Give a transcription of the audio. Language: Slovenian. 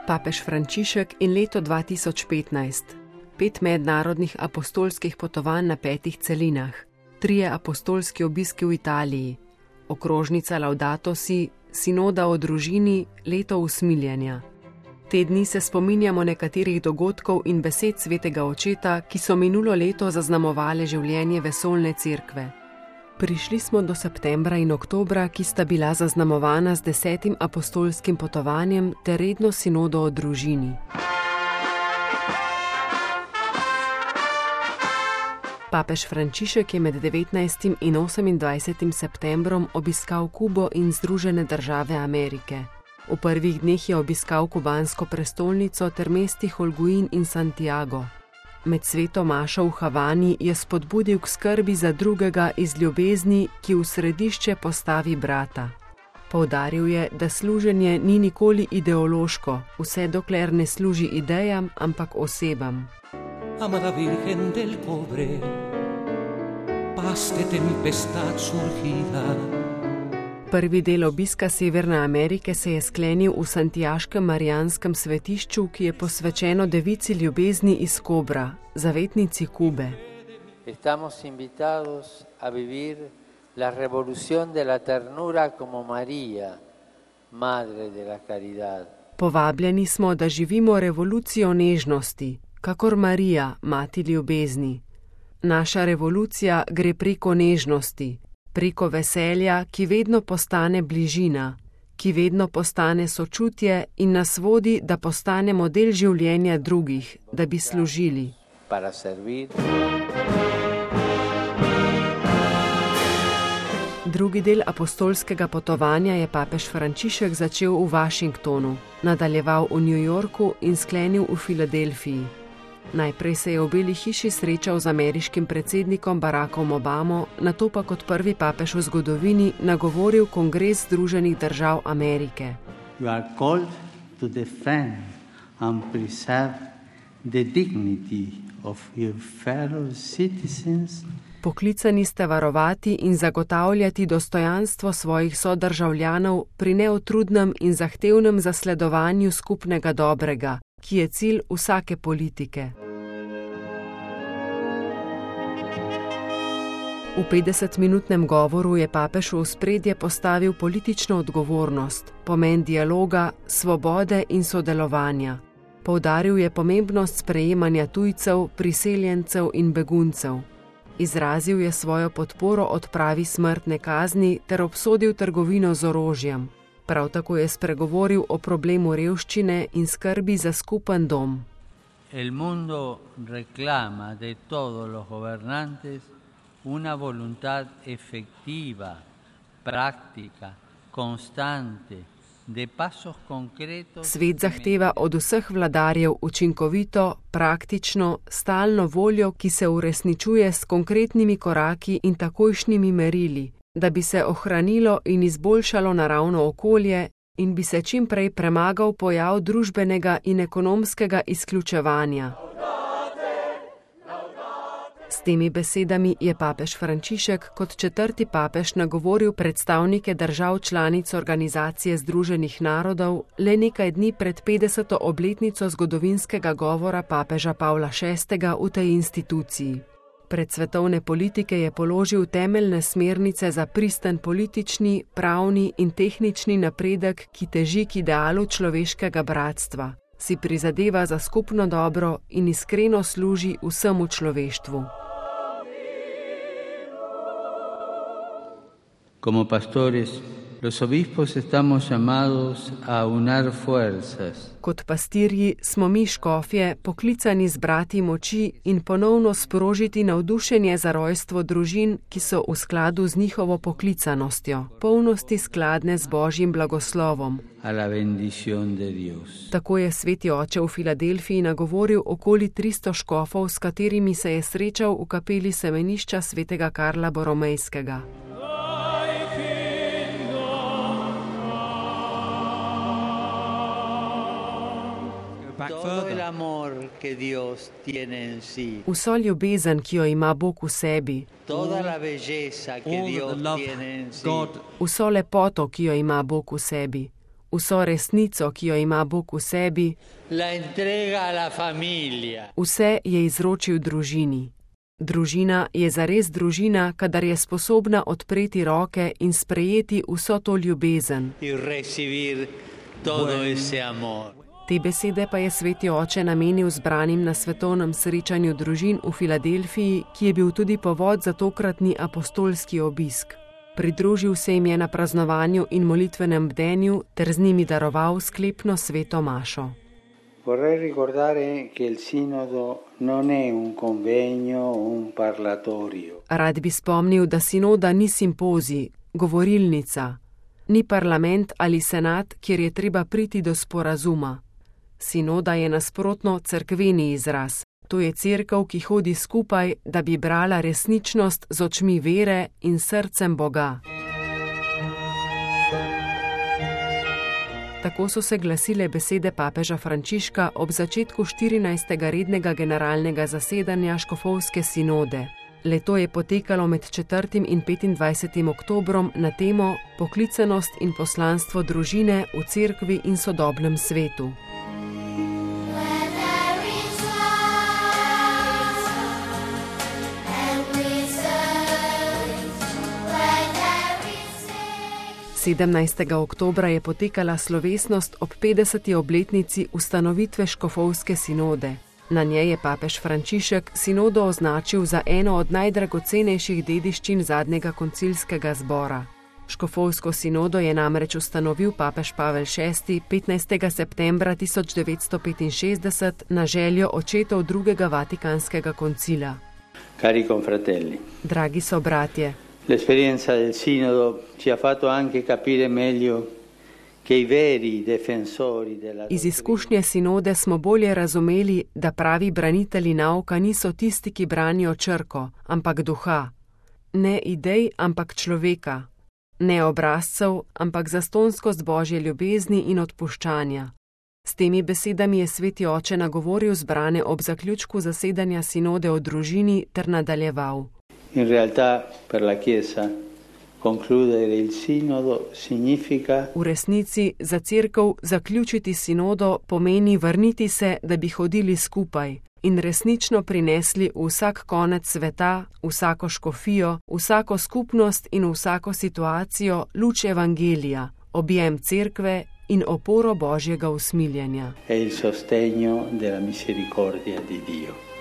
Papež Frančišek in leto 2015. 5 mednarodnih apostolskih potovanj na 5 celinah, 3 apostolski obiski v Italiji, okrožnica Laudato Si, sinoda o družini, leto usmiljenja. Te dni se spominjamo nekaterih dogodkov in besed svetega očeta, ki so minulo leto zaznamovale življenje vesoljne cerkve. Prišli smo do septembra in oktobra, ki sta bila zaznamovana z 10. apostolskim potovanjem ter redno sinodo o družini. Papež Frančišek je med 19. in 28. septembrom obiskal Kubo in Združene države Amerike. V prvih dneh je obiskal kubansko prestolnico ter mesti Holguin in Santiago. Med sveto mašo v Havani je spodbudil k skrbi za drugega iz ljubezni, ki v središče postavi brata. Poudaril je, da služenje ni nikoli ideološko, vse dokler ne služi idejam, ampak osebam. Amada Virgen del Cobre, paz de tempestad surgida. Prvi del obiska Severne Amerike se je sklenil v santiaškem marijanskem svetišču, ki je posvečeno devici ljubezni iz Kobra, zavetnici Kube. Estamos invitados a vivir la revolución de la ternura como María, madre de la caridad. Povabljeni smo, da živimo revolucijo nežnosti, kakor Marija, mati ljubezni. Naša revolucija gre preko nežnosti, preko veselja, ki vedno postane bližina, ki vedno postane sočutje in nas vodi, da postanemo del življenja drugih, da bi služili. Drugi del apostolskega potovanja je papež Frančišek začel v Washingtonu, nadaljeval v New Yorku in sklenil v Filadelfiji. Najprej se je v Beli hiši srečal z ameriškim predsednikom Barackom Obamo, nato pa kot prvi papež v zgodovini nagovoril Kongres Združenih držav Amerike. You are called to defend and preserve the dignity of your fellow citizens. Poklicani ste varovati in zagotavljati dostojanstvo svojih sodržavljanov pri neutrudnem in zahtevnem zasledovanju skupnega dobrega, ki je cilj vsake politike. V 50-minutnem govoru je papež v ospredje postavil politično odgovornost, pomen dialoga, svobode in sodelovanja. Poudaril je pomembnost sprejemanja tujcev, priseljencev in beguncev. Izrazil je svojo podporo odpravi smrtne kazni ter obsodil trgovino z orožjem. Prav tako je spregovoril o problemu revščine in skrbi za skupen dom. El mundo reclama de todos los gobernantes una voluntad efectiva, práctica, constante, de pasos concretos. Svet zahteva od vseh vladarjev učinkovito, praktično, stalno voljo, ki se uresničuje s konkretnimi koraki in takojšnjimi merili, da bi se ohranilo in izboljšalo naravno okolje in bi se čim prej premagal pojav družbenega in ekonomskega izključevanja. S temi besedami je papež Frančišek kot 4. papež nagovoril predstavnike držav članic Organizacije Združenih narodov le nekaj dni pred 50. obletnico zgodovinskega govora papeža Pavla VI. V tej instituciji. Pred svetovne politike je položil temeljne smernice za pristen politični, pravni in tehnični napredek, ki teži k idealu človeškega bratstva, si prizadeva za skupno dobro in iskreno služi vsemu človeštvu. Como pastores, los obispos estamos llamados a unar fuerzas. Kot pastirji smo mi škofje poklicani zbrati moči in ponovno sprožiti navdušenje za rojstvo družin, ki so v skladu z njihovo poklicanostjo, polnosti skladne z Božjim blagoslovom. A la bendición de Dios. Tako je sveti oče v Filadelfiji nagovoril okoli 300 škofov, s katerimi se je srečal v kapeli semenišča svetega Karla Boromejskega. Vso ljubezen, ki jo ima Bog v sebi, vso lepoto, ki jo ima Bog v sebi, vso resnico, ki jo ima Bog v sebi, vse je izročil družini. Družina je zares družina, kadar je sposobna odpreti roke in sprejeti vso to ljubezen. Te besede pa je sveti oče namenil zbranim na svetovnem srečanju družin v Filadelfiji, ki je bil tudi povod za tokratni apostolski obisk. Pridružil se jim je na praznovanju in molitvenem bdenju ter z njimi daroval sklepno sveto mašo. Vorrei ricordare che il sinodo non è un convegno o un parlatorio. Rad bi spomnil, da sinoda ni simpozij, govorilnica, ni parlament ali senat, kjer je treba priti do sporazuma. Sinoda je nasprotno cerkveni izraz. To je cerkev, ki hodi skupaj, da bi brala resničnost z očmi vere in srcem Boga. Tako so se glasile besede papeža Frančiška ob začetku 14. rednega generalnega zasedanja škofovske sinode. Leto je potekalo med 4. in 25. oktobrom na temo Poklicanost in poslanstvo družine v cerkvi in sodobnem svetu. Sedemnajstega oktobra je potekala slovesnost ob 50. obletnici ustanovitve škofovske sinode. Na njej je papež Frančišek sinodo označil za eno od najdragocenejših dediščin zadnjega koncilskega zbora. Škofovsko sinodo je namreč ustanovil papež Pavel VI. 15. septembra 1965 na željo očetov drugega vatikanskega koncila. Cari confratelli. Dragi sobratje. L'esperienza del sinodo ci ha fatto anche capire meglio che i veri difensori della. Iz izkušnje sinode smo bolje razumeli, da pravi branitelji nauka niso tisti, ki branijo črko, ampak duha. Ne idej, ampak človeka. Ne obrazcev, ampak zastonskost Božje ljubezni in odpuščanja. S temi besedami je sveti oče nagovoril zbrane ob zaključku zasedanja sinode o družini ter nadaljeval. In realtà per la Chiesa concludere il sinodo significa. V resnici za cerkev zaključiti sinodo pomeni vrniti se, da bi hodili skupaj in resnično prinesli v vsak konec sveta, vsako škofijo, vsako skupnost in vsako situacijo luč evangelija, objem cerkve in oporo Božjega usmiljenja. È il sostegno della misericordia di Dio.